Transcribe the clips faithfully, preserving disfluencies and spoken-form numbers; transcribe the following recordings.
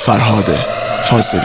فرهاد فاضلی.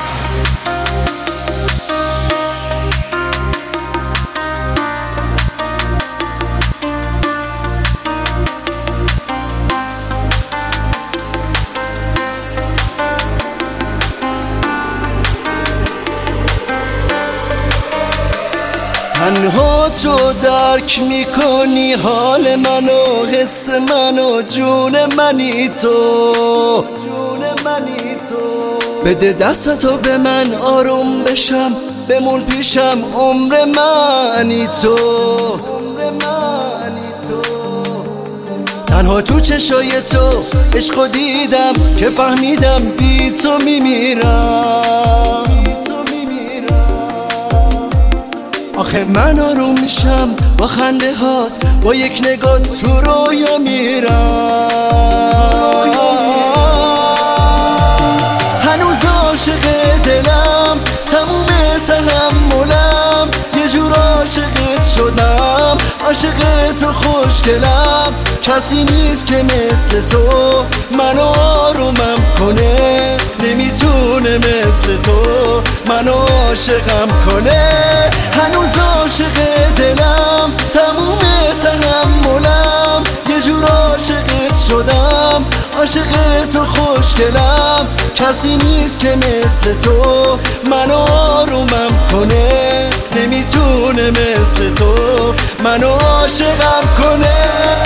تنها تو درک میکنی حال منو، حس منو، جون منی تو، جون منی تو. بده دستتو به من آروم بشم، بمون پیشم عمر منی تو، عمر منی تو. تنها تو چشای تو عشقو دیدم که فهمیدم بی تو میمیرم. آخه من آروم میشم با خنده هات، با یک نگاه تو رویا میرم. هنوز عاشق دلم، تموم تحملم، یه جور عاشقت شدم، عاشق تو خوشگلم. کسی نیست که مثل تو منو آرومم کنه، نمیتونه مثل تو منو عاشقم کنه. هنوز عاشق دلم، تموم تحملم، یه جور عاشقت شدم، عاشق تو خوشگلم. کسی نیست که مثل تو منو آرومم کنه، نمیتونه مثل تو منو عاشقم کنه.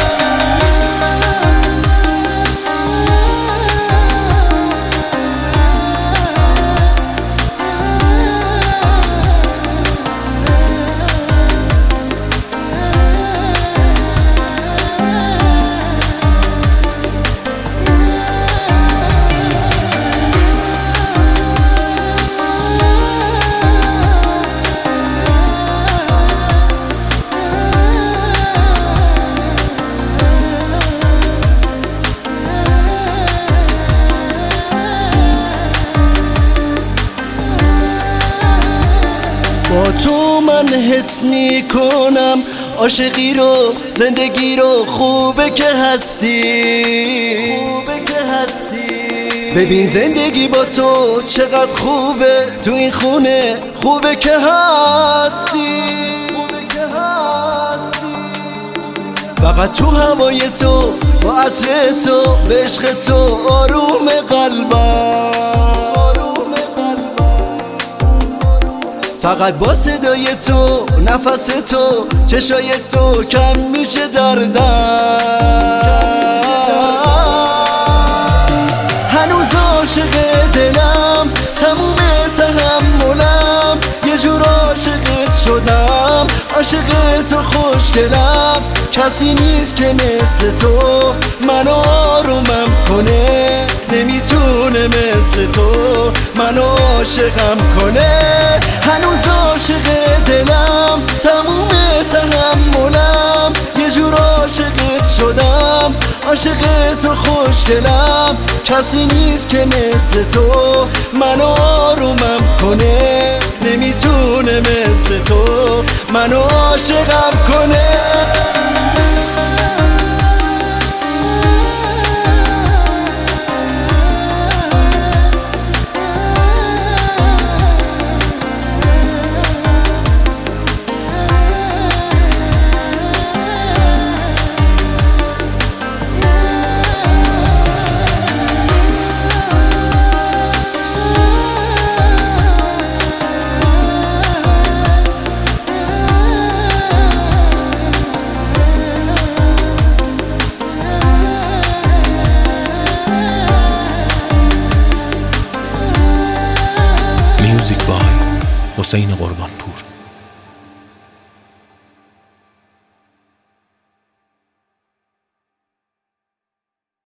با تو من حس می کنم عاشقی رو، زندگی رو، خوبه که هستی، خوبه که هستی. ببین زندگی با تو چقدر خوبه، تو این خونه خوبه که هستی، خوبه که هستی. فقط تو هوای تو، با عطر تو، به عشق تو آروم قلبم. فقط با صدای تو، نفس تو، چشای تو کم میشه دردم. هنوز عاشق دلم، تموم تحملم، یه جور عاشقت شدم، عاشق تو خوشگلم. کسی نیست که مثل تو منو آرومم کنه، نمیتونه مثل تو منو عاشقم کنه. هنوز عاشق دلم، تموم تحملم، یه جور عاشقت شدم، عاشق تو خوشگلم. کسی نیست که مثل تو منو آرومم کنه، نمیتونه مثل تو منو عاشقم کنه. میوزیک بای حسین قربان.